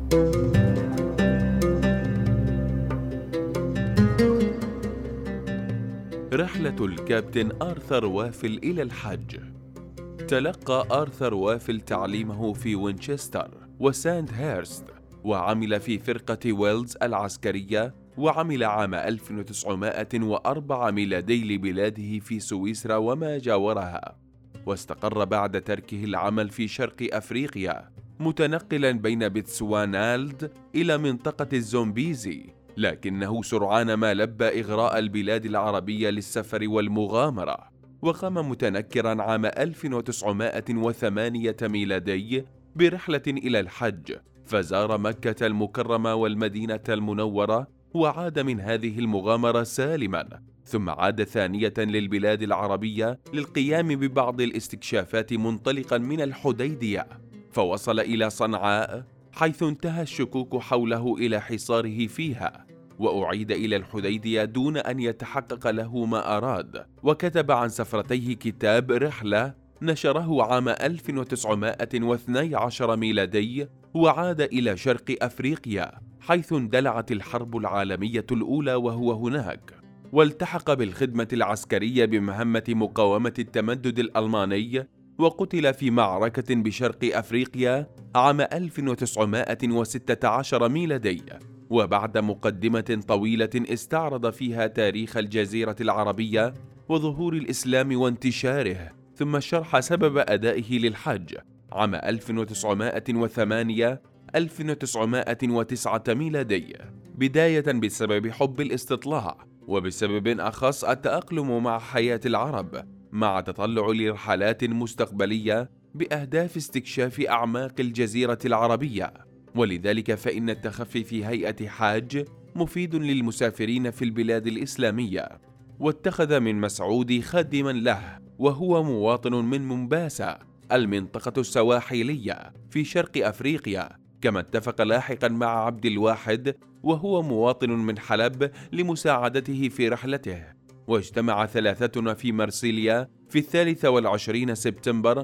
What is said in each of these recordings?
رحلة الكابتن آرثر وافل إلى الحج. تلقى آرثر وافل تعليمه في وينشستر وساند هيرست، وعمل في فرقة ويلز العسكرية، وعمل عام 1904 ميلادي لبلاده في سويسرا وما جاورها، واستقر بعد تركه العمل في شرق أفريقيا، متنقلا بين بتسوانالد إلى منطقة الزومبيزي، لكنه سرعان ما لبى إغراء البلاد العربية للسفر والمغامرة، وقام متنكرا عام 1908 ميلادي برحلة إلى الحج، فزار مكة المكرمة والمدينة المنورة، وعاد من هذه المغامرة سالما، ثم عاد ثانية للبلاد العربية للقيام ببعض الاستكشافات منطلقا من الحديدية، فوصل إلى صنعاء، حيث انتهى الشكوك حوله إلى حصاره فيها، وأعيد إلى الحديدية دون أن يتحقق له ما أراد، وكتب عن سفرتيه كتاب رحلة نشره عام 1912 ميلادي، وعاد إلى شرق أفريقيا حيث اندلعت الحرب العالمية الأولى وهو هناك، والتحق بالخدمة العسكرية بمهمة مقاومة التمدد الألماني، وقتل في معركة بشرق أفريقيا عام 1916 ميلادي. وبعد مقدمة طويلة استعرض فيها تاريخ الجزيرة العربية وظهور الإسلام وانتشاره، ثم شرح سبب أدائه للحج عام 1908-1909 ميلادي، بداية بسبب حب الاستطلاع، وبسبب أخص التأقلم مع حياة العرب، مع تطلع لرحلات مستقبلية بأهداف استكشاف أعماق الجزيرة العربية. ولذلك فإن التخفي في هيئة حاج مفيد للمسافرين في البلاد الإسلامية. واتخذ من مسعود خادما له، وهو مواطن من مومباسا المنطقة السواحلية في شرق أفريقيا، كما اتفق لاحقا مع عبد الواحد وهو مواطن من حلب لمساعدته في رحلته. واجتمع ثلاثتنا في مرسيليا في 23 سبتمبر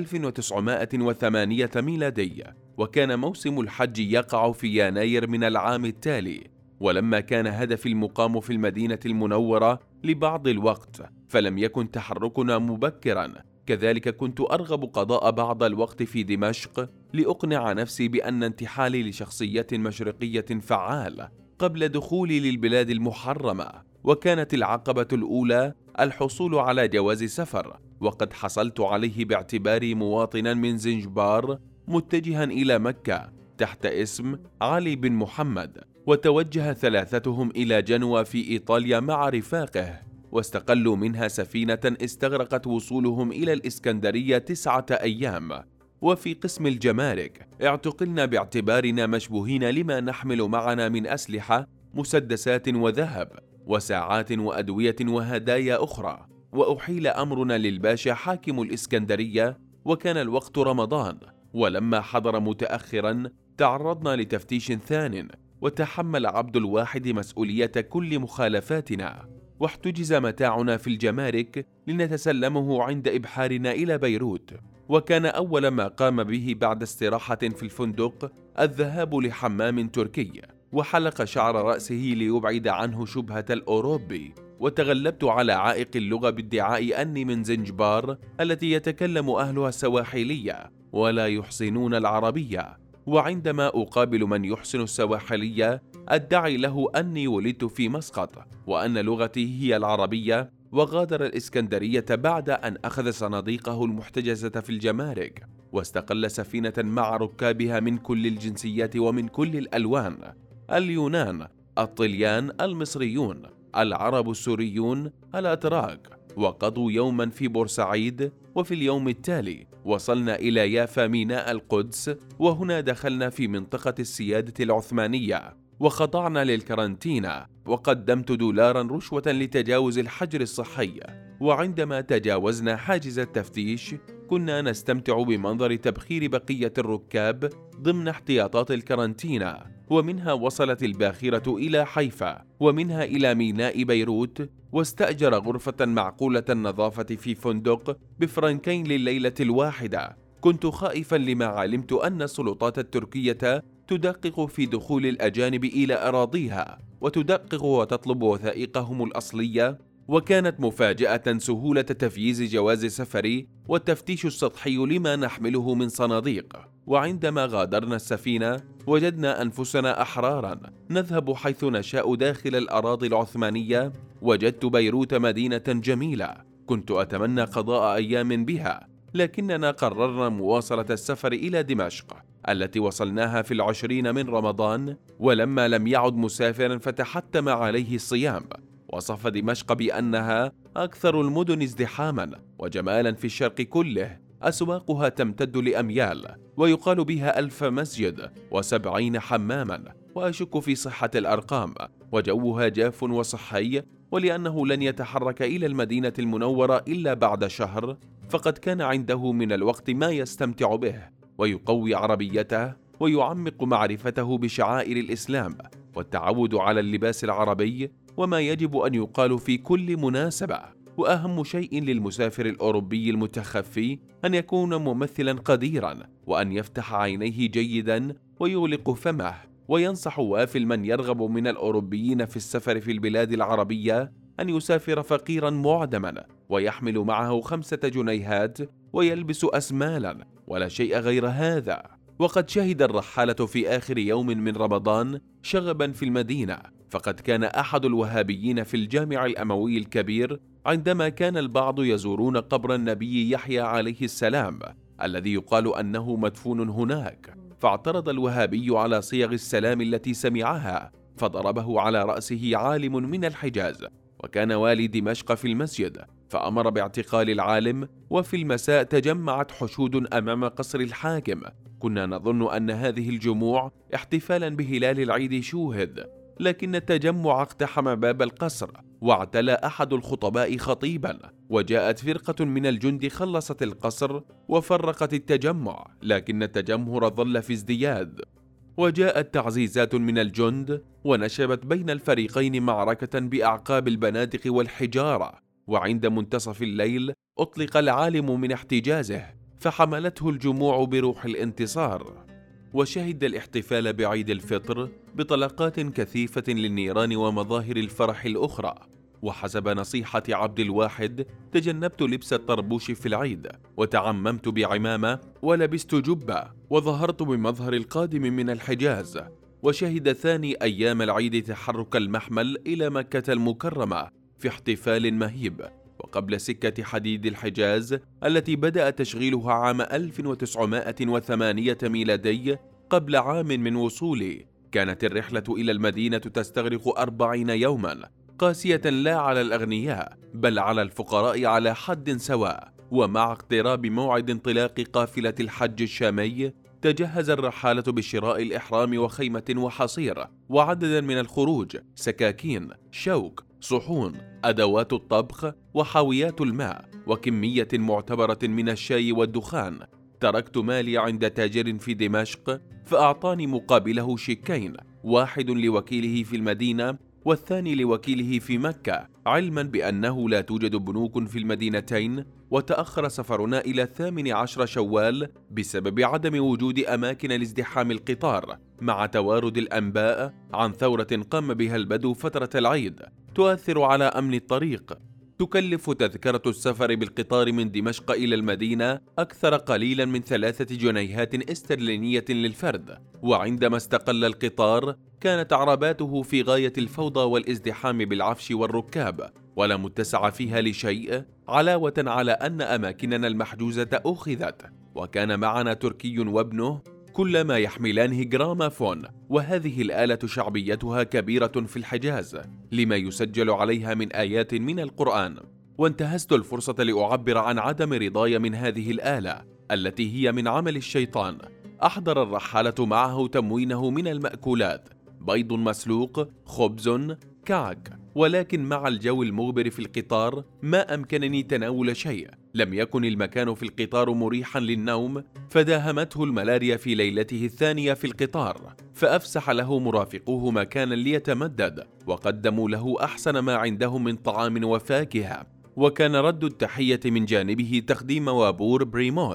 1908 ميلادي، وكان موسم الحج يقع في يناير من العام التالي. ولما كان هدفي المقام في المدينة المنورة لبعض الوقت، فلم يكن تحركنا مبكرا، كذلك كنت أرغب قضاء بعض الوقت في دمشق لأقنع نفسي بأن انتحالي لشخصية مشرقية فعال قبل دخولي للبلاد المحرمة. وكانت العقبة الأولى الحصول على جواز سفر، وقد حصلت عليه باعتباري مواطنا من زنجبار متجها إلى مكة تحت اسم علي بن محمد. وتوجه ثلاثتهم إلى جنوة في إيطاليا مع رفاقه، واستقلوا منها سفينة استغرقت وصولهم إلى الإسكندرية 9 أيام. وفي قسم الجمارك اعتقلنا باعتبارنا مشبوهين لما نحمل معنا من أسلحة، مسدسات وذهب وساعات وأدوية وهدايا أخرى. وأحيل أمرنا للباشا حاكم الإسكندرية، وكان الوقت رمضان، ولما حضر متأخرا تعرضنا لتفتيش ثان، وتحمل عبد الواحد مسؤولية كل مخالفاتنا، واحتجز متاعنا في الجمارك لنتسلمه عند إبحارنا إلى بيروت. وكان أول ما قام به بعد استراحة في الفندق الذهاب لحمام تركي، وحلق شعر رأسه ليبعد عنه شبهة الأوروبي. وتغلبت على عائق اللغة بادعاء أني من زنجبار التي يتكلم أهلها السواحلية ولا يحسنون العربية، وعندما أقابل من يحسن السواحلية أدعي له أني ولدت في مسقط وأن لغتي هي العربية. وغادر الإسكندرية بعد أن أخذ صناديقه المحتجزة في الجمارك، واستقل سفينة مع ركابها من كل الجنسيات ومن كل الألوان: اليونان، الطليان، المصريون، العرب السوريون، الأتراك. وقضوا يوما في بورسعيد، وفي اليوم التالي وصلنا إلى يافا ميناء القدس، وهنا دخلنا في منطقة السيادة العثمانية وخضعنا للكارانتينا، وقدمت $1 رشوة لتجاوز الحجر الصحي. وعندما تجاوزنا حاجز التفتيش كنا نستمتع بمنظر تبخير بقية الركاب ضمن احتياطات الكارانتينا، ومنها وصلت الباخرة إلى حيفا، ومنها إلى ميناء بيروت، واستأجر غرفة معقولة النظافة في فندق ب2 لليلة الواحدة. كنت خائفا لما علمت أن السلطات التركية تدقق في دخول الأجانب إلى أراضيها وتدقق وتطلب وثائقهم الأصلية. وكانت مفاجأة سهولة تفييز جواز السفر والتفتيش السطحي لما نحمله من صناديق. وعندما غادرنا السفينة وجدنا أنفسنا أحرارا نذهب حيث نشاء داخل الأراضي العثمانية. وجدت بيروت مدينة جميلة كنت أتمنى قضاء أيام بها، لكننا قررنا مواصلة السفر إلى دمشق التي وصلناها في 20 من رمضان. ولما لم يعد مسافرا فتحتم عليه الصيام. وصف دمشق بأنها أكثر المدن ازدحاما وجمالا في الشرق كله، أسواقها تمتد لأميال ويقال بها 1000 مسجد و70 حماما، وأشك في صحة الأرقام. وجوها جاف وصحي، ولأنه لن يتحرك إلى المدينة المنورة إلا بعد شهر، فقد كان عنده من الوقت ما يستمتع به ويقوي عربيته ويعمق معرفته بشعائر الإسلام والتعود على اللباس العربي وما يجب أن يقال في كل مناسبة. وأهم شيء للمسافر الأوروبي المتخفي أن يكون ممثلا قديرا، وأن يفتح عينيه جيدا ويغلق فمه. وينصح وافل من يرغب من الأوروبيين في السفر في البلاد العربية أن يسافر فقيرا معدما ويحمل معه 5 جنيهات ويلبس أسمالا ولا شيء غير هذا. وقد شهد الرحالة في آخر يوم من رمضان شغبا في المدينة، فقد كان أحد الوهابيين في الجامع الأموي الكبير عندما كان البعض يزورون قبر النبي يحيى عليه السلام الذي يقال أنه مدفون هناك، فاعترض الوهابي على صيغ السلام التي سمعها فضربه على رأسه عالم من الحجاز، وكان والي دمشق في المسجد فأمر باعتقال العالم. وفي المساء تجمعت حشود أمام قصر الحاكم. كنا نظن أن هذه الجموع احتفالا بهلال العيد شوهد، لكن التجمع اقتحم باب القصر واعتلى أحد الخطباء خطيبا، وجاءت فرقة من الجند خلصت القصر وفرقت التجمع، لكن التجمهر ظل في ازدياد. وجاءت تعزيزات من الجند ونشبت بين الفريقين معركة بأعقاب البنادق والحجارة. وعند منتصف الليل أطلق العالم من احتجازه فحملته الجموع بروح الانتصار. وشهد الاحتفال بعيد الفطر بطلقات كثيفة للنيران ومظاهر الفرح الأخرى. وحسب نصيحة عبد الواحد تجنبت لبس الطربوش في العيد، وتعممت بعمامة ولبست جبة، وظهرت بمظهر القادم من الحجاز. وشهد ثاني أيام العيد تحرك المحمل إلى مكة المكرمة في احتفال مهيب، وقبل سكة حديد الحجاز التي بدأ تشغيلها عام 1908 ميلادي قبل عام من وصولي. كانت الرحلة إلى المدينة تستغرق 40 يوما، قاسية لا على الأغنياء بل على الفقراء على حد سواء. ومع اقتراب موعد انطلاق قافلة الحج الشامي تجهز الرحالة بشراء الإحرام وخيمة وحصير وعددا من الخروج، سكاكين، شوك، صحون، أدوات الطبخ وحاويات الماء، وكمية معتبرة من الشاي والدخان. تركت مالي عند تاجر في دمشق فأعطاني مقابله شيكين، واحد لوكيله في المدينة والثاني لوكيله في مكة، علما بأنه لا توجد بنوك في المدينتين. وتأخر سفرنا إلى 18 شوال بسبب عدم وجود أماكن لازدحام القطار، مع توارد الأنباء عن ثورة قام بها البدو فترة العيد تؤثر على أمن الطريق. تكلف تذكرة السفر بالقطار من دمشق إلى المدينة أكثر قليلا من 3 جنيهات استرلينية للفرد. وعندما استقل القطار كانت عرباته في غاية الفوضى والازدحام بالعفش والركاب، ولا متسع فيها لشيء، علاوة على أن أماكننا المحجوزة أخذت. وكان معنا تركي وابنه كلما يحملانه جرامافون، وهذه الآلة شعبيتها كبيرة في الحجاز لما يسجل عليها من آيات من القرآن. وانتهزت الفرصة لأعبر عن عدم رضاي من هذه الآلة التي هي من عمل الشيطان. أحضر الرحالة معه تموينه من المأكولات، بيض مسلوق، خبز، كعك، ولكن مع الجو المغبر في القطار ما أمكنني تناول شيء. لم يكن المكان في القطار مريحا للنوم، فداهمته الملاريا في ليلته الثانية في القطار، فأفسح له مرافقوه مكانا ليتمدد، وقدموا له أحسن ما عندهم من طعام وفاكهة. وكان رد التحية من جانبه تقديم وابور بريموس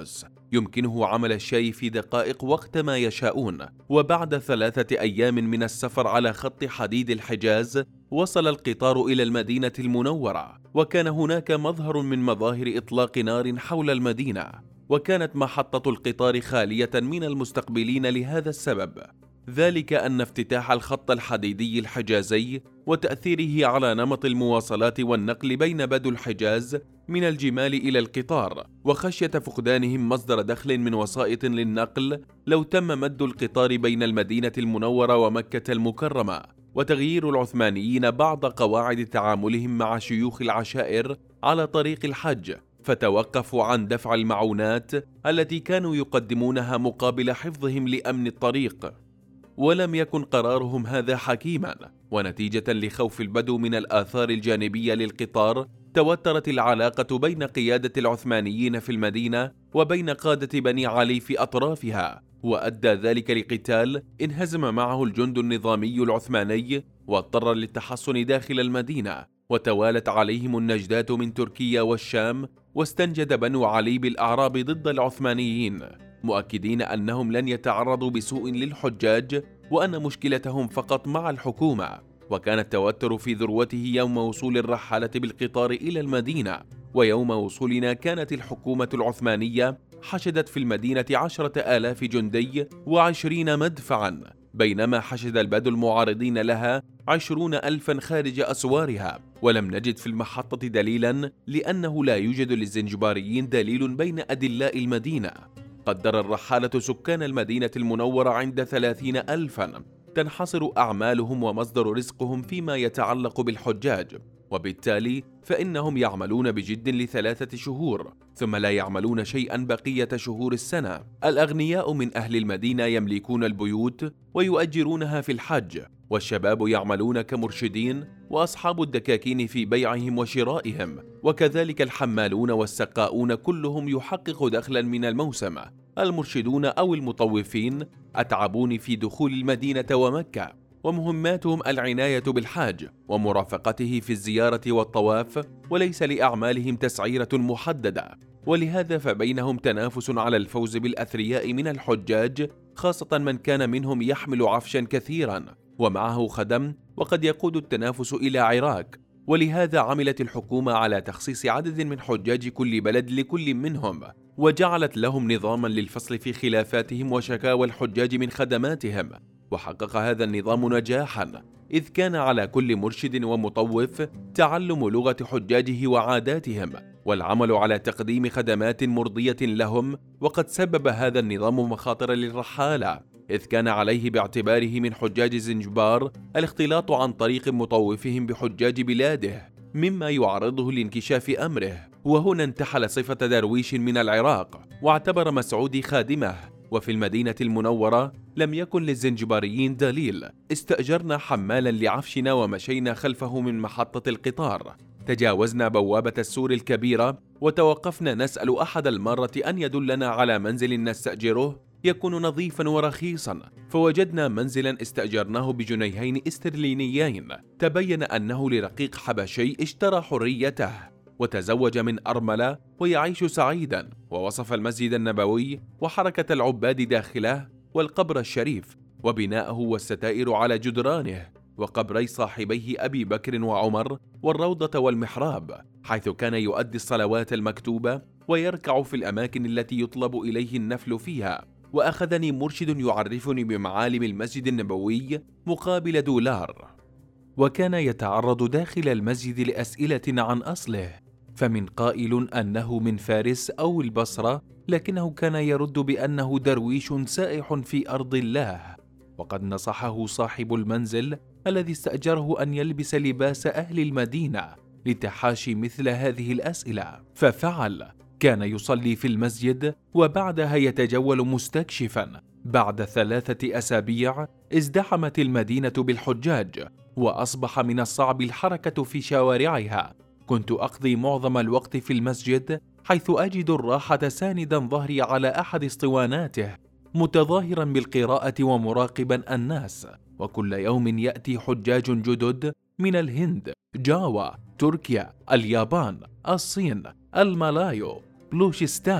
يمكنه عمل الشاي في دقائق وقت ما يشاءون. وبعد 3 أيام من السفر على خط حديد الحجاز، وصل القطار إلى المدينة المنورة، وكان هناك مظهر من مظاهر إطلاق نار حول المدينة، وكانت محطة القطار خالية من المستقبلين لهذا السبب، ذلك أن افتتاح الخط الحديدي الحجازي وتأثيره على نمط المواصلات والنقل بين بدو الحجاز من الجمال إلى القطار، وخشية فقدانهم مصدر دخل من وسائط للنقل لو تم مد القطار بين المدينة المنورة ومكة المكرمة، وتغيير العثمانيين بعض قواعد تعاملهم مع شيوخ العشائر على طريق الحج، فتوقفوا عن دفع المعونات التي كانوا يقدمونها مقابل حفظهم لأمن الطريق. ولم يكن قرارهم هذا حكيما، ونتيجة لخوف البدو من الآثار الجانبية للقطار، توترت العلاقة بين قيادة العثمانيين في المدينة وبين قادة بني علي في أطرافها، وأدى ذلك لقتال انهزم معه الجند النظامي العثماني، واضطر للتحصن داخل المدينة، وتوالت عليهم النجدات من تركيا والشام، واستنجد بنو علي بالأعراب ضد العثمانيين، مؤكدين أنهم لن يتعرضوا بسوء للحجاج، وأن مشكلتهم فقط مع الحكومة. وكان التوتر في ذروته يوم وصول الرحالة بالقطار إلى المدينة، ويوم وصولنا كانت الحكومة العثمانية حشدت في المدينة 10,000 جندي و20 مدفعا، بينما حشد البدو المعارضين لها 20,000 خارج أسوارها. ولم نجد في المحطة دليلا، لأنه لا يوجد للزنجباريين دليل بين أدلاء المدينة. قدر الرحالة سكان المدينة المنورة عند 30,000، تنحصر أعمالهم ومصدر رزقهم فيما يتعلق بالحجاج، وبالتالي فإنهم يعملون بجد ل3 شهور، ثم لا يعملون شيئا بقية شهور السنة. الأغنياء من أهل المدينة يملكون البيوت ويؤجرونها في الحج، والشباب يعملون كمرشدين، وأصحاب الدكاكين في بيعهم وشرائهم، وكذلك الحمالون والسقاؤون كلهم يحقق دخلا من الموسم. المرشدون أو المطوفين أتعبون في دخول المدينة ومكة، ومهماتهم العناية بالحاج ومرافقته في الزيارة والطواف، وليس لأعمالهم تسعيرة محددة، ولهذا فبينهم تنافس على الفوز بالأثرياء من الحجاج، خاصة من كان منهم يحمل عفشا كثيرا ومعه خدم، وقد يقود التنافس إلى عراك. ولهذا عملت الحكومة على تخصيص عدد من حجاج كل بلد لكل منهم، وجعلت لهم نظاما للفصل في خلافاتهم وشكاوى الحجاج من خدماتهم. وحقق هذا النظام نجاحا، إذ كان على كل مرشد ومطوف تعلم لغة حجاجه وعاداتهم، والعمل على تقديم خدمات مرضية لهم. وقد سبب هذا النظام مخاطر للرحالة، إذ كان عليه باعتباره من حجاج زنجبار الاختلاط عن طريق مطوفهم بحجاج بلاده، مما يعرضه لانكشاف أمره. وهنا انتحل صفة درويش من العراق، واعتبر مسعود خادمه. وفي المدينة المنورة لم يكن للزنجباريين دليل، استأجرنا حمالا لعفشنا ومشينا خلفه من محطة القطار، تجاوزنا بوابة السور الكبيرة، وتوقفنا نسأل أحد المرة أن يدلنا على منزل نستأجره يكون نظيفا ورخيصا، فوجدنا منزلا استأجرناه ب2 استرلينيين. تبين أنه لرقيق حبشي اشترى حريته وتزوج من أرملة ويعيش سعيدا، ووصف المسجد النبوي وحركة العباد داخله والقبر الشريف وبناءه والستائر على جدرانه، وقبري صاحبيه أبي بكر وعمر، والروضة والمحراب، حيث كان يؤدي الصلوات المكتوبة ويركع في الأماكن التي يطلب إليه النفل فيها. وأخذني مرشد يعرفني بمعالم المسجد النبوي مقابل $. وكان يتعرض داخل المسجد لأسئلة عن أصله، فمن قائل أنه من فارس أو البصرة، لكنه كان يرد بأنه درويش سائح في أرض الله. وقد نصحه صاحب المنزل الذي استأجره أن يلبس لباس أهل المدينة لتحاشي مثل هذه الأسئلة، ففعل. كان يصلي في المسجد وبعدها يتجول مستكشفا. بعد 3 أسابيع ازدحمت المدينة بالحجاج، وأصبح من الصعب الحركة في شوارعها. كنت أقضي معظم الوقت في المسجد، حيث أجد الراحة ساندا ظهري على أحد اسطواناته، متظاهرا بالقراءة ومراقبا الناس. وكل يوم يأتي حجاج جدد من الهند، جاوا، تركيا، اليابان، الصين، المالايو، بلوشستان،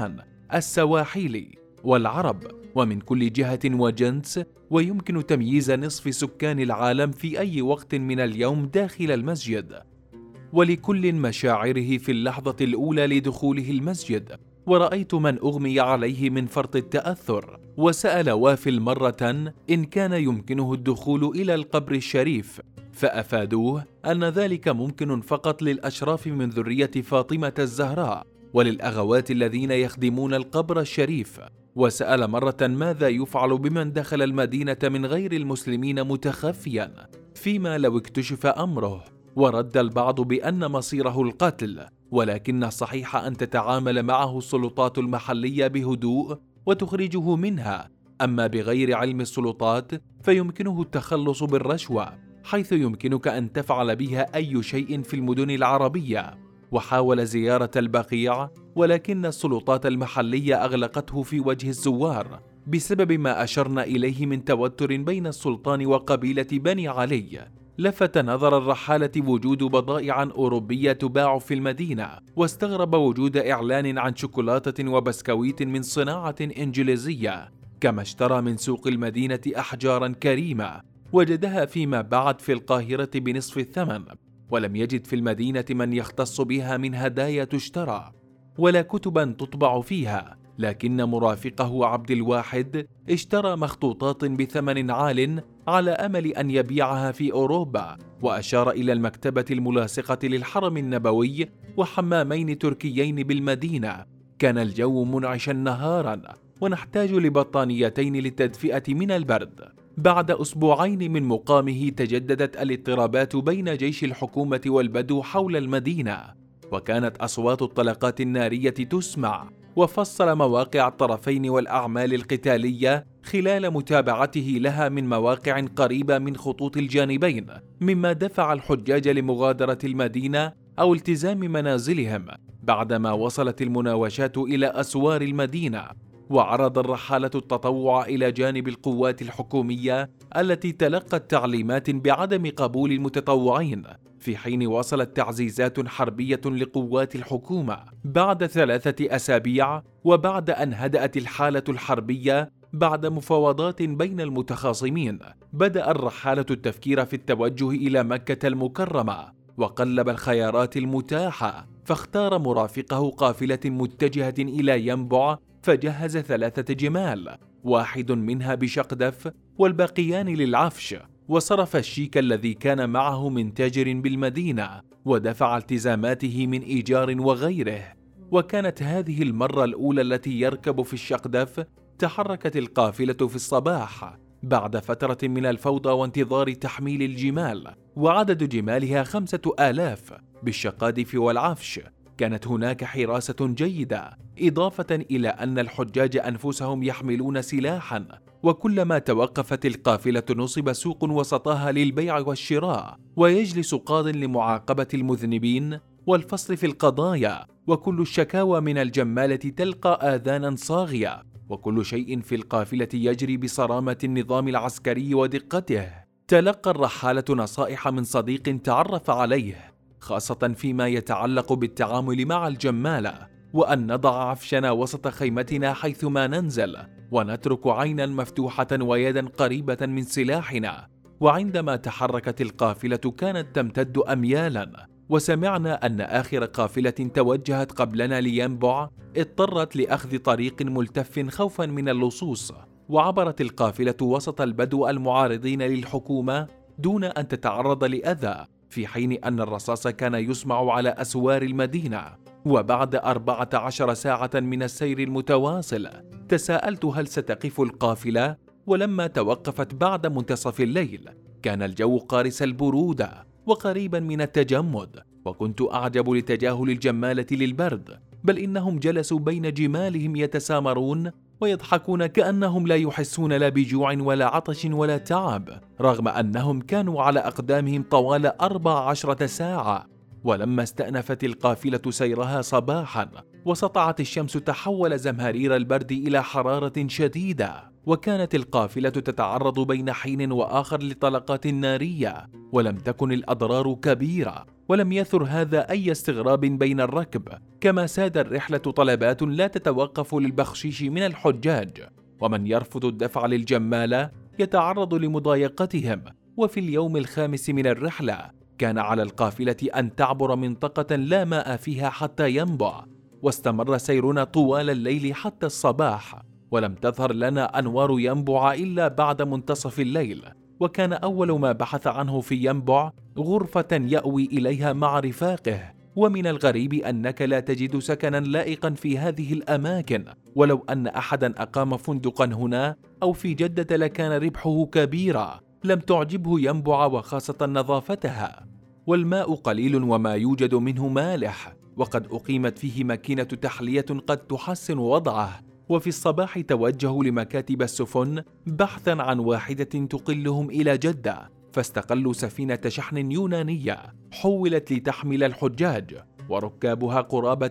السواحيلي والعرب ومن كل جهة وجنس، ويمكن تمييز نصف سكان العالم في أي وقت من اليوم داخل المسجد، ولكل مشاعره في اللحظة الأولى لدخوله المسجد. ورأيت من أغمي عليه من فرط التأثر وسأل وافل مرة إن كان يمكنه الدخول إلى القبر الشريف، فأفادوه أن ذلك ممكن فقط للأشراف من ذرية فاطمة الزهراء وللأغوات الذين يخدمون القبر الشريف. وسأل مرة ماذا يفعل بمن دخل المدينة من غير المسلمين متخفيا فيما لو اكتشف أمره، ورد البعض بأن مصيره القتل، ولكن الصحيح أن تتعامل معه السلطات المحلية بهدوء وتخرجه منها، أما بغير علم السلطات فيمكنه التخلص بالرشوة، حيث يمكنك أن تفعل بها أي شيء في المدن العربية. وحاول زيارة البقيع، ولكن السلطات المحلية أغلقته في وجه الزوار بسبب ما أشرنا إليه من توتر بين السلطان وقبيلة بني علي. لفت نظر الرحالة وجود بضائع أوروبية تباع في المدينة، واستغرب وجود إعلان عن شوكولاتة وبسكويت من صناعة إنجليزية، كما اشترى من سوق المدينة أحجارا كريمة وجدها فيما بعد في القاهرة بنصف الثمن، ولم يجد في المدينة من يختص بها من هدايا تشترى ولا كتبا تطبع فيها، لكن مرافقه عبد الواحد اشترى مخطوطات بثمن عال على أمل أن يبيعها في أوروبا، وأشار إلى المكتبة الملاصقة للحرم النبوي وحمامين تركيين بالمدينة. كان الجو منعشا نهارا، ونحتاج لبطانيتين للتدفئة من البرد. بعد أسبوعين من مقامه تجددت الاضطرابات بين جيش الحكومة والبدو حول المدينة، وكانت أصوات الطلقات النارية تسمع. وفصل مواقع الطرفين والأعمال القتالية خلال متابعته لها من مواقع قريبة من خطوط الجانبين، مما دفع الحجاج لمغادرة المدينة أو التزام منازلهم بعدما وصلت المناوشات إلى أسوار المدينة. وعرض الرحالة التطوع إلى جانب القوات الحكومية التي تلقت تعليمات بعدم قبول المتطوعين، في حين وصلت تعزيزات حربية لقوات الحكومة بعد 3 أسابيع، وبعد أن هدأت الحالة الحربية بعد مفاوضات بين المتخاصمين. بدأ الرحالة التفكير في التوجه إلى مكة المكرمة، وقلب الخيارات المتاحة، فاختار مرافقه قافلة متجهة إلى ينبع، فجهز 3 جمال، واحد منها بشقدف والباقيان للعفش، وصرف الشيك الذي كان معه من تاجر بالمدينة، ودفع التزاماته من إيجار وغيره. وكانت هذه المرة الأولى التي يركب في الشقدف. تحركت القافلة في الصباح بعد فترة من الفوضى وانتظار تحميل الجمال، وعدد جمالها 5000 بالشقادف والعفش. كانت هناك حراسة جيدة، إضافة إلى أن الحجاج أنفسهم يحملون سلاحا، وكلما توقفت القافلة نصب سوق وسطها للبيع والشراء، ويجلس قاض لمعاقبة المذنبين والفصل في القضايا، وكل الشكاوى من الجمالة تلقى آذانا صاغية، وكل شيء في القافلة يجري بصرامة النظام العسكري ودقته. تلقى الرحالة نصائح من صديق تعرف عليه، خاصة فيما يتعلق بالتعامل مع الجمالة، وأن نضع عفشنا وسط خيمتنا حيثما ننزل، ونترك عينا مفتوحة ويدا قريبة من سلاحنا. وعندما تحركت القافلة كانت تمتد أميالا، وسمعنا أن آخر قافلة توجهت قبلنا لينبع اضطرت لأخذ طريق ملتف خوفا من اللصوص، وعبرت القافلة وسط البدو المعارضين للحكومة دون أن تتعرض لأذى، في حين أن الرصاص كان يسمع على أسوار المدينة. وبعد 14 ساعة من السير المتواصل تساءلت هل ستقف القافلة، ولما توقفت بعد منتصف الليل كان الجو قارس البرودة وقريبا من التجمد، وكنت أعجب لتجاهل الجمالة للبرد، بل إنهم جلسوا بين جمالهم يتسامرون ويضحكون كأنهم لا يحسون لا بجوع ولا عطش ولا تعب، رغم أنهم كانوا على أقدامهم طوال 14 ساعة. ولما استأنفت القافلة سيرها صباحا وسطعت الشمس، تحول زمهرير البرد إلى حرارة شديدة، وكانت القافلة تتعرض بين حين وآخر لطلقات نارية، ولم تكن الأضرار كبيرة، ولم يثر هذا أي استغراب بين الركب. كما ساد الرحلة طلبات لا تتوقف للبخشيش من الحجاج، ومن يرفض الدفع للجمالة يتعرض لمضايقتهم. وفي اليوم الخامس من الرحلة كان على القافلة أن تعبر منطقة لا ماء فيها حتى ينبع، واستمر سيرنا طوال الليل حتى الصباح، ولم تظهر لنا أنوار ينبع إلا بعد منتصف الليل. وكان أول ما بحث عنه في ينبع غرفة يأوي إليها مع رفاقه. ومن الغريب أنك لا تجد سكنا لائقا في هذه الأماكن، ولو أن أحدا أقام فندقا هنا أو في جدة لكان ربحه كبيرا. لم تعجبه ينبع وخاصة نظافتها، والماء قليل وما يوجد منه مالح، وقد أقيمت فيه ماكينة تحلية قد تحسن وضعه. وفي الصباح توجهوا لمكاتب السفن بحثا عن واحدة تقلهم إلى جدة، فاستقلوا سفينة شحن يونانية حولت لتحمل الحجاج، وركابها قرابة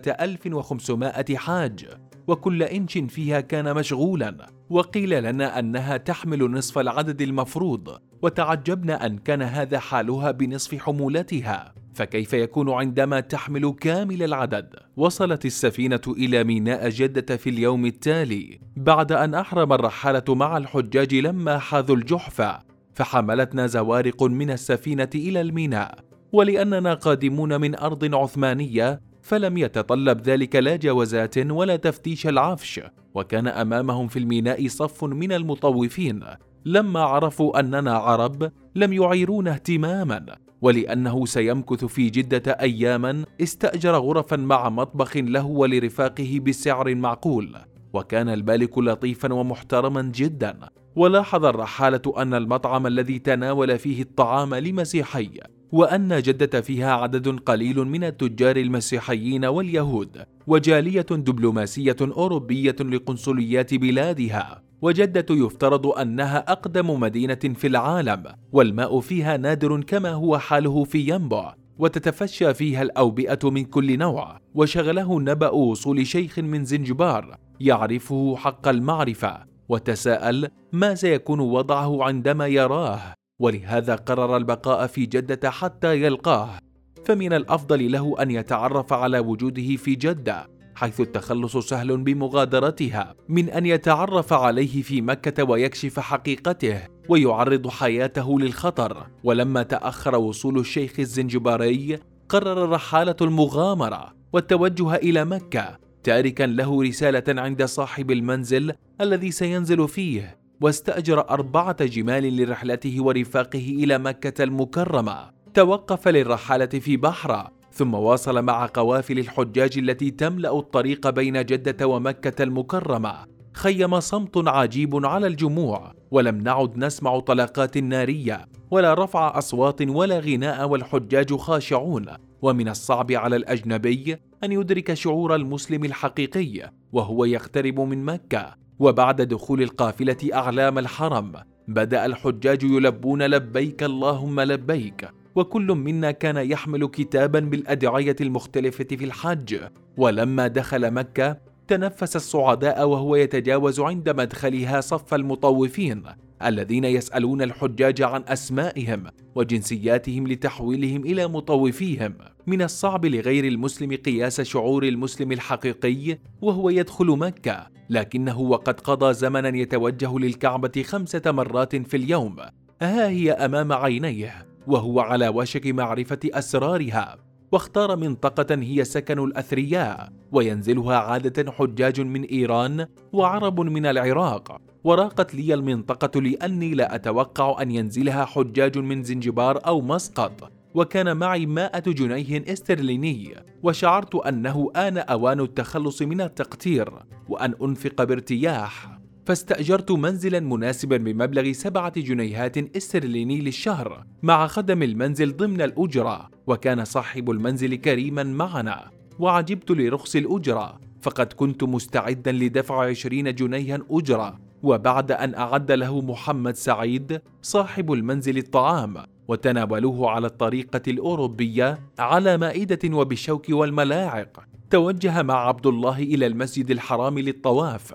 1500 حاج، وكل إنش فيها كان مشغولا. وقيل لنا أنها تحمل نصف العدد المفروض، وتعجبنا أن كان هذا حالها بنصف حمولتها، فكيف يكون عندما تحمل كامل العدد؟ وصلت السفينة إلى ميناء جدة في اليوم التالي بعد أن أحرم الرحالة مع الحجاج لما حاذوا الجحفة، فحملتنا زوارق من السفينة إلى الميناء. ولأننا قادمون من أرض عثمانية فلم يتطلب ذلك لا جوازات ولا تفتيش العفش، وكان أمامهم في الميناء صف من المطوفين. لما عرفوا أننا عرب لم يعيرونا اهتماما، ولأنه سيمكث في جدة أياما استأجر غرفا مع مطبخ له ولرفاقه بسعر معقول. وكان المالك لطيفا ومحترما جدا، ولاحظ الرحالة أن المطعم الذي تناول فيه الطعام لمسيحي، وأن جدة فيها عدد قليل من التجار المسيحيين واليهود، وجالية دبلوماسية أوروبية لقنصليات بلادها. وجدة يفترض أنها أقدم مدينة في العالم، والماء فيها نادر كما هو حاله في ينبع، وتتفشى فيها الأوبئة من كل نوع. وشغله نبأ وصول شيخ من زنجبار يعرفه حق المعرفة، وتساءل ما سيكون وضعه عندما يراه، ولهذا قرر البقاء في جدة حتى يلقاه. فمن الأفضل له أن يتعرف على وجوده في جدة، حيث التخلص سهل بمغادرتها، من أن يتعرف عليه في مكة ويكشف حقيقته ويعرض حياته للخطر. ولما تأخر وصول الشيخ الزنجباري قرر الرحالة المغامرة والتوجه إلى مكة، تاركا له رسالة عند صاحب المنزل الذي سينزل فيه، واستأجر 4 جمال لرحلته ورفاقه إلى مكة المكرمة. توقف للرحالة في بحرة، ثم واصل مع قوافل الحجاج التي تملأ الطريق بين جدة ومكة المكرمة. خيم صمت عجيب على الجموع، ولم نعد نسمع طلقات نارية ولا رفع أصوات ولا غناء، والحجاج خاشعون. ومن الصعب على الأجنبي أن يدرك شعور المسلم الحقيقي وهو يقترب من مكة. وبعد دخول القافلة أعلام الحرم بدأ الحجاج يلبون لبيك اللهم لبيك، وكل منا كان يحمل كتابا بالأدعية المختلفة في الحج. ولما دخل مكة تنفس الصعداء وهو يتجاوز عند مدخلها صف المطوفين الذين يسألون الحجاج عن أسمائهم وجنسياتهم لتحويلهم إلى مطوفيهم. من الصعب لغير المسلم قياس شعور المسلم الحقيقي وهو يدخل مكة، لكنه وقد قضى زمنا يتوجه للكعبة 5 مرات في اليوم، ها هي أمام عينيه وهو على وشك معرفة أسرارها. واختار منطقة هي سكن الأثرياء، وينزلها عادة حجاج من إيران وعرب من العراق. وراقت لي المنطقة لأني لا أتوقع أن ينزلها حجاج من زنجبار أو مسقط، وكان معي 100 جنيه استرليني، وشعرت أنه آن أوان التخلص من التقتير وأن أنفق بارتياح، فاستأجرت منزلا مناسبا بمبلغ 7 جنيهات استرليني للشهر مع خدم المنزل ضمن الأجرة. وكان صاحب المنزل كريما معنا، وعجبت لرخص الأجرة، فقد كنت مستعدا لدفع 20 جنيها أجرة. وبعد أن أعد له محمد سعيد صاحب المنزل الطعام وتناولوه على الطريقة الأوروبية على مائدة وبالشوك والملاعق، توجه مع عبد الله إلى المسجد الحرام للطواف،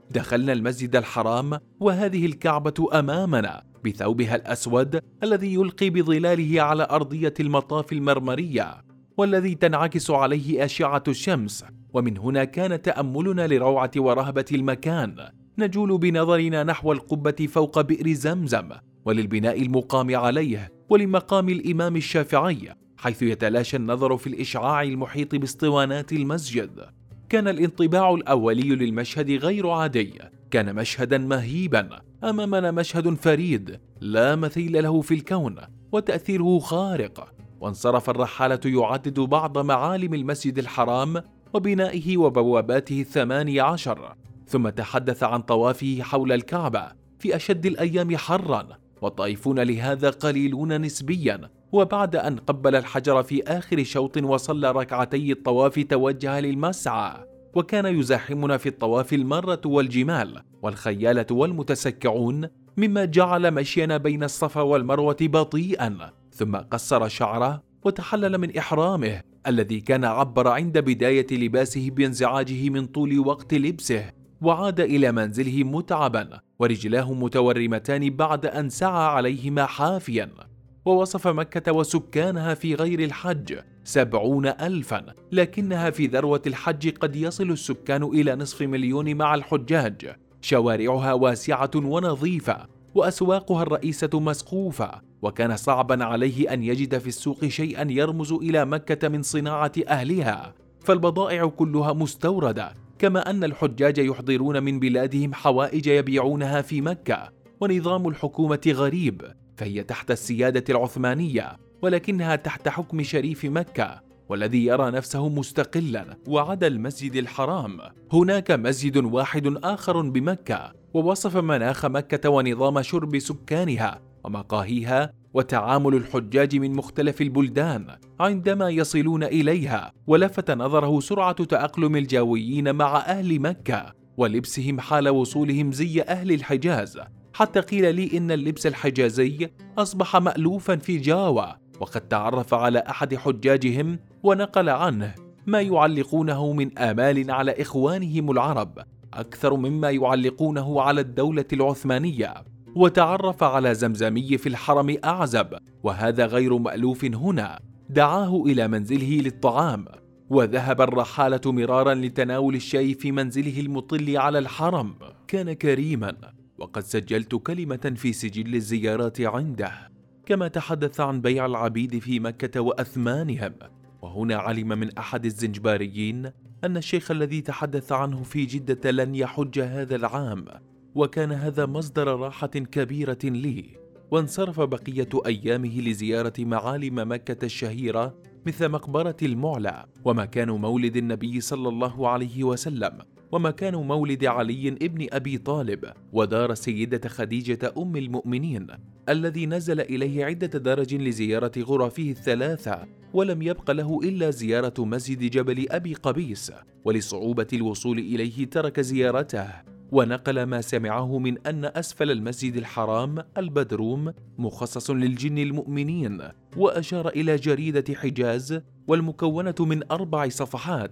دخلنا المسجد الحرام وهذه الكعبة أمامنا بثوبها الأسود الذي يلقي بظلاله على أرضية المطاف المرمرية والذي تنعكس عليه أشعة الشمس. ومن هنا كان تأملنا لروعة ورهبة المكان، نجول بنظرنا نحو القبة فوق بئر زمزم وللبناء المقام عليه ولمقام الإمام الشافعي، حيث يتلاشى النظر في الإشعاع المحيط باسطوانات المسجد. كان الانطباع الأولي للمشهد غير عادي، كان مشهدا مهيبا، أمامنا مشهد فريد لا مثيل له في الكون وتأثيره خارق. وانصرف الرحالة يعدد بعض معالم المسجد الحرام وبنائه وبواباته 18، ثم تحدث عن طوافه حول الكعبة في أشد الأيام حرا، والطائفون لهذا قليلون نسبيا. وبعد أن قبل الحجر في آخر شوط وصلى ركعتي الطواف توجه للمسعى، وكان يزاحمنا في الطواف المرة والجمال والخيالة والمتسكعون، مما جعل مشينا بين الصفا والمروة بطيئا. ثم قصر شعره وتحلل من إحرامه الذي كان عبر عند بداية لباسه بانزعاجه من طول وقت لبسه، وعاد إلى منزله متعبا ورجلاه متورمتان بعد أن سعى عليهما حافيا. ووصف مكة وسكانها في غير الحج 70,000، لكنها في ذروة الحج قد يصل السكان إلى نصف مليون مع الحجاج. شوارعها واسعة ونظيفة وأسواقها الرئيسة مسقوفة، وكان صعبا عليه أن يجد في السوق شيئا يرمز إلى مكة من صناعة أهلها، فالبضائع كلها مستوردة، كما أن الحجاج يحضرون من بلادهم حوائج يبيعونها في مكة. ونظام الحكومة غريب، فهي تحت السيادة العثمانية ولكنها تحت حكم شريف مكة والذي يرى نفسه مستقلا. وعدا المسجد الحرام هناك مسجد واحد آخر بمكة، ووصف مناخ مكة ونظام شرب سكانها ومقاهيها وتعامل الحجاج من مختلف البلدان عندما يصلون إليها، ولفت نظره سرعة تأقلم الجاويين مع أهل مكة ولبسهم حال وصولهم زي أهل الحجاز، حتى قيل لي إن اللبس الحجازي أصبح مألوفا في جاوة. وقد تعرف على أحد حجاجهم ونقل عنه ما يعلقونه من آمال على إخوانهم العرب أكثر مما يعلقونه على الدولة العثمانية، وتعرف على زمزمي في الحرم أعزب، وهذا غير مألوف هنا. دعاه إلى منزله للطعام، وذهب الرحالة مرارا لتناول الشاي في منزله المطل على الحرم. كان كريما، وقد سجلت كلمة في سجل الزيارات عنده. كما تحدث عن بيع العبيد في مكة وأثمانهم. وهنا علم من أحد الزنجباريين أن الشيخ الذي تحدث عنه في جدة لن يحج هذا العام، وكان هذا مصدر راحة كبيرة لي. وانصرف بقية أيامه لزيارة معالم مكة الشهيرة مثل مقبرة المعلى ومكان مولد النبي صلى الله عليه وسلم، ومكان مولد علي ابن أبي طالب، ودار السيدة خديجة أم المؤمنين الذي نزل إليه عدة درج لزيارة غرفه الثلاثة، ولم يبق له إلا زيارة مسجد جبل أبي قبيس، ولصعوبة الوصول إليه ترك زيارته. ونقل ما سمعه من أن أسفل المسجد الحرام البدروم مخصص للجن المؤمنين، وأشار إلى جريدة حجاز والمكونة من 4 صفحات،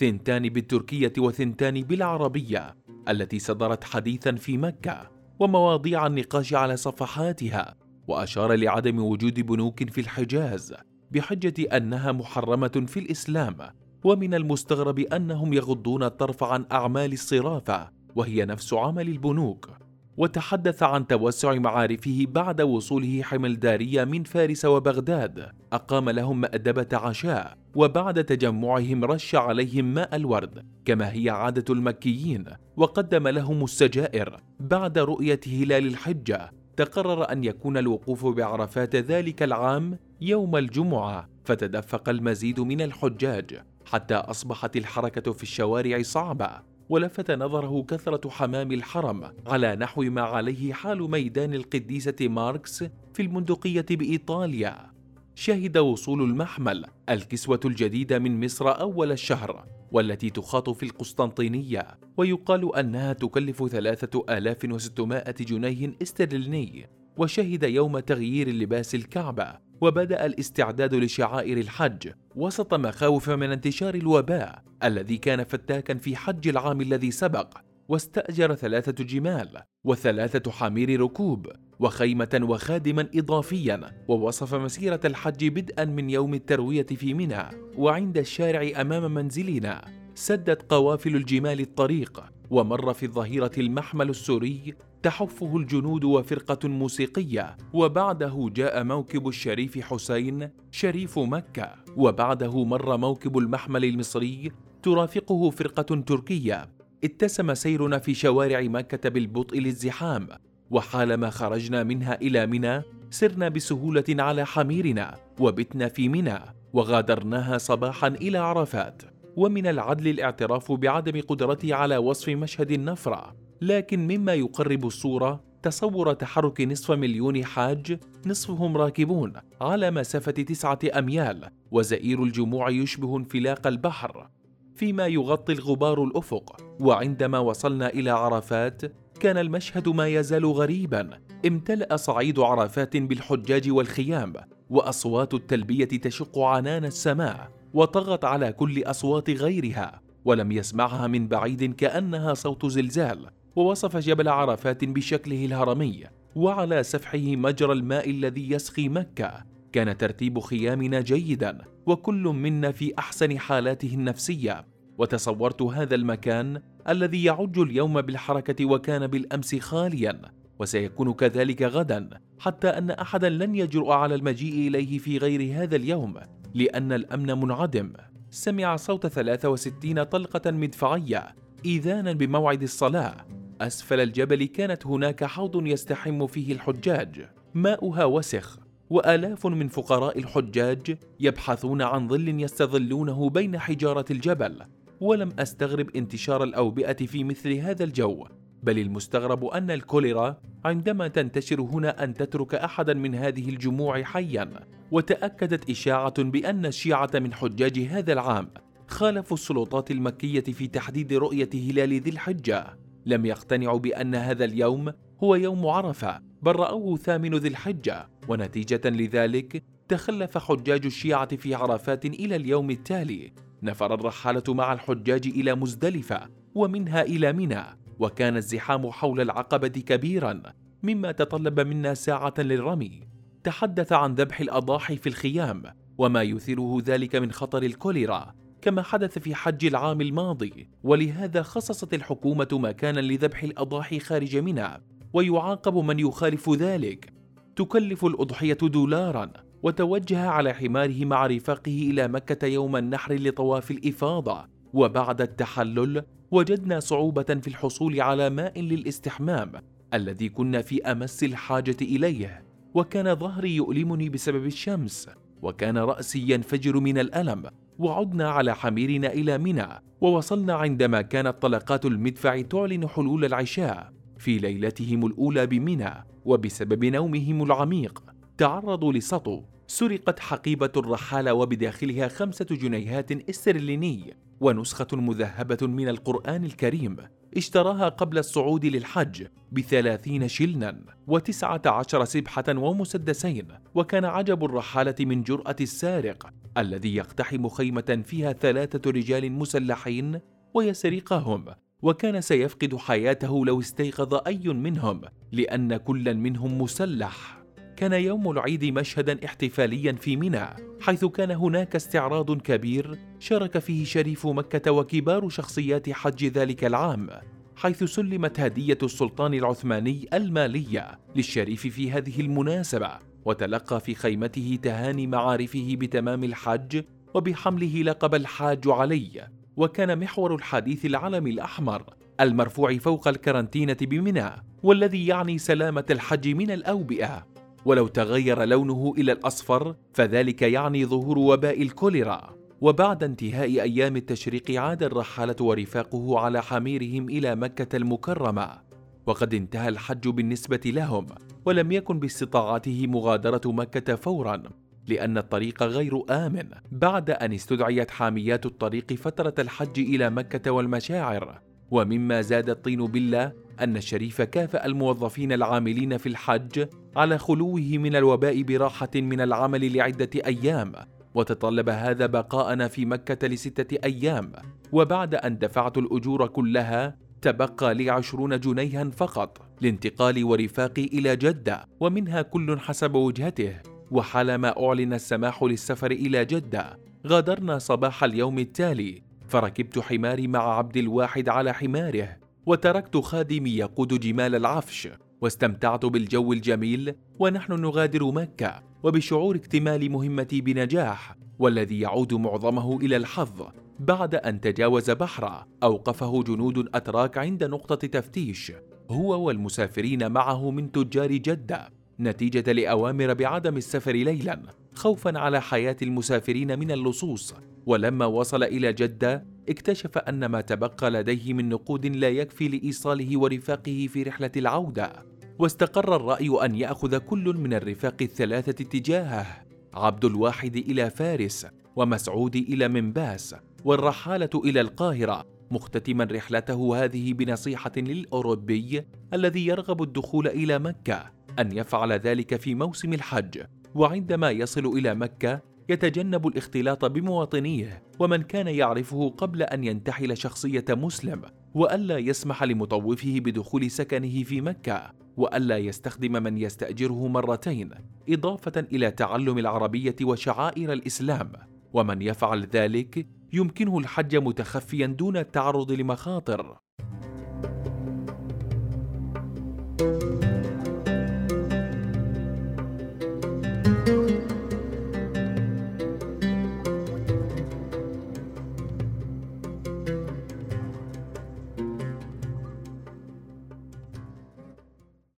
2 بالتركية و2 بالعربية، التي صدرت حديثا في مكة، ومواضيع النقاش على صفحاتها. وأشار لعدم وجود بنوك في الحجاز بحجة أنها محرمة في الإسلام، ومن المستغرب أنهم يغضون الطرف عن أعمال الصرافة وهي نفس عمل البنوك. وتحدث عن توسع معارفه بعد وصوله حملدارية من فارس وبغداد، أقام لهم مأدبة عشاء، وبعد تجمعهم رش عليهم ماء الورد كما هي عادة المكيين، وقدم لهم السجائر. بعد رؤية هلال الحجة تقرر أن يكون الوقوف بعرفات ذلك العام يوم الجمعة، فتدفق المزيد من الحجاج حتى أصبحت الحركة في الشوارع صعبة. ولفت نظره كثرة حمام الحرم على نحو ما عليه حال ميدان القديسة ماركس في البندقية بإيطاليا. شهد وصول المحمل الكسوة الجديدة من مصر أول الشهر، والتي تخاط في القسطنطينية، ويقال أنها تكلف 3600 جنيه استرليني. وشهد يوم تغيير لباس الكعبة، وبدأ الاستعداد لشعائر الحج وسط مخاوف من انتشار الوباء الذي كان فتاكا في حج العام الذي سبق، واستأجر 3 جمال و3 حمير ركوب وخيمة وخادما إضافيا، ووصف مسيرة الحج بدءا من يوم التروية في منى وعند الشارع أمام منزلنا سدت قوافل الجمال الطريق، ومر في الظهيرة المحمل السوري تحفه الجنود وفرقة موسيقية، وبعده جاء موكب الشريف حسين شريف مكة، وبعده مر موكب المحمل المصري ترافقه فرقة تركية. اتسم سيرنا في شوارع مكة بالبطء للزحام، وحالما خرجنا منها إلى منى سرنا بسهولة على حميرنا وبتنا في منى وغادرناها صباحا إلى عرفات. ومن العدل الاعتراف بعدم قدرتي على وصف مشهد النفرة، لكن مما يقرب الصورة تصور تحرك نصف مليون حاج نصفهم راكبون على مسافة 9 أميال، وزئير الجموع يشبه انفلاق البحر فيما يغطي الغبار الأفق. وعندما وصلنا إلى عرفات كان المشهد ما يزال غريبا، امتلأ صعيد عرفات بالحجاج والخيام، وأصوات التلبية تشق عنان السماء وطغت على كل أصوات غيرها، ولم يسمعها من بعيد كأنها صوت زلزال. ووصف جبل عرفات بشكله الهرمي وعلى سفحه مجرى الماء الذي يسقي مكة. كان ترتيب خيامنا جيدا وكل منا في أحسن حالاته النفسية، وتصورت هذا المكان الذي يعج اليوم بالحركة وكان بالأمس خاليا وسيكون كذلك غدا، حتى أن أحدا لن يجرؤ على المجيء إليه في غير هذا اليوم لأن الأمن منعدم. سمع صوت 63 طلقة مدفعية إذانا بموعد الصلاة. أسفل الجبل كانت هناك حوض يستحم فيه الحجاج، ماؤها وسخ، وآلاف من فقراء الحجاج يبحثون عن ظل يستظلونه بين حجارة الجبل. ولم أستغرب انتشار الأوبئة في مثل هذا الجو، بل المستغرب أن الكوليرا عندما تنتشر هنا أن تترك أحدا من هذه الجموع حيا. وتأكدت إشاعة بأن الشيعة من حجاج هذا العام خالفوا السلطات المكية في تحديد رؤية هلال ذي الحجة، لم يقتنعوا بأن هذا اليوم هو يوم عرفة، بل رأوه 8 ذي الحجة، ونتيجة لذلك تخلف حجاج الشيعة في عرفات إلى اليوم التالي. نفر الرحالة مع الحجاج إلى مزدلفة ومنها إلى منى، وكان الزحام حول العقبة كبيرا مما تطلب منا ساعة للرمي. تحدث عن ذبح الأضاحي في الخيام وما يثيره ذلك من خطر الكوليرا كما حدث في حج العام الماضي، ولهذا خصصت الحكومة مكانا لذبح الأضاحي خارج منى، ويعاقب من يخالف ذلك. تكلف الأضحية $، وتوجه على حماره مع رفاقه إلى مكة يوم النحر لطواف الإفاضة. وبعد التحلل وجدنا صعوبة في الحصول على ماء للاستحمام الذي كنا في أمس الحاجة إليه، وكان ظهري يؤلمني بسبب الشمس، وكان رأسي ينفجر من الألم. وعدنا على حميرنا إلى منى، ووصلنا عندما كانت طلقات المدفع تعلن حلول العشاء في ليلتهم الأولى بمنى. وبسبب نومهم العميق تعرضوا لسطو، سرقت حقيبة الرحالة وبداخلها 5 جنيهات استرليني ونسخة مذهبة من القرآن الكريم اشتراها قبل الصعود للحج ب30 شلنا و19 سبحة ومسدسين. وكان عجب الرحالة من جرأة السارق الذي يقتحم خيمة فيها 3 رجال مسلحين ويسرقهم، وكان سيفقد حياته لو استيقظ أي منهم لأن كل منهم مسلح. كان يوم العيد مشهدا احتفاليا في منى، حيث كان هناك استعراض كبير شارك فيه شريف مكة وكبار شخصيات حج ذلك العام، حيث سلمت هدية السلطان العثماني المالية للشريف في هذه المناسبة، وتلقى في خيمته تهاني معارفه بتمام الحج وبحمله لقب الحاج علي. وكان محور الحديث العلم الأحمر المرفوع فوق الكرنتينة بمنى، والذي يعني سلامة الحج من الأوبئة، ولو تغير لونه إلى الأصفر فذلك يعني ظهور وباء الكوليرا. وبعد انتهاء أيام التشريق عاد الرحالة ورفاقه على حميرهم إلى مكة المكرمة، وقد انتهى الحج بالنسبة لهم، ولم يكن باستطاعته مغادرة مكة فورا لأن الطريق غير آمن بعد أن استدعيت حاميات الطريق فترة الحج إلى مكة والمشاعر. ومما زاد الطين بلة أن الشريف كافأ الموظفين العاملين في الحج على خلوه من الوباء براحة من العمل لعدة أيام، وتطلب هذا بقاءنا في مكة ل6 أيام. وبعد أن دفعت الأجور كلها تبقى لي 20 جنيها فقط لانتقالي ورفاقي إلى جدة، ومنها كل حسب وجهته. وحالما أعلن السماح للسفر إلى جدة، غادرنا صباح اليوم التالي، فركبت حماري مع عبد الواحد على حماره، وتركت خادمي يقود جمال العفش، واستمتعت بالجو الجميل ونحن نغادر مكة، وبشعور اكتمال مهمتي بنجاح، والذي يعود معظمه إلى الحظ. بعد أن تجاوز بحرا، أوقفه جنود أتراك عند نقطة تفتيش هو والمسافرين معه من تجار جدة، نتيجة لأوامر بعدم السفر ليلا خوفا على حياة المسافرين من اللصوص. ولما وصل إلى جدة، اكتشف أن ما تبقى لديه من نقود لا يكفي لإيصاله ورفاقه في رحلة العودة، واستقر الرأي أن يأخذ كل من الرفاق الثلاثة اتجاهه: عبد الواحد إلى فارس، ومسعود إلى منباس، والرحالة إلى القاهرة، مختتما رحلته هذه بنصيحة للأوروبي الذي يرغب الدخول إلى مكة أن يفعل ذلك في موسم الحج، وعندما يصل إلى مكة يتجنب الاختلاط بمواطنيه ومن كان يعرفه قبل أن ينتحل شخصية مسلم، وألا يسمح لمطوفه بدخول سكنه في مكة، وألا يستخدم من يستأجره مرتين، إضافة إلى تعلم العربية وشعائر الإسلام. ومن يفعل ذلك يمكنه الحج متخفيا دون التعرض لمخاطر.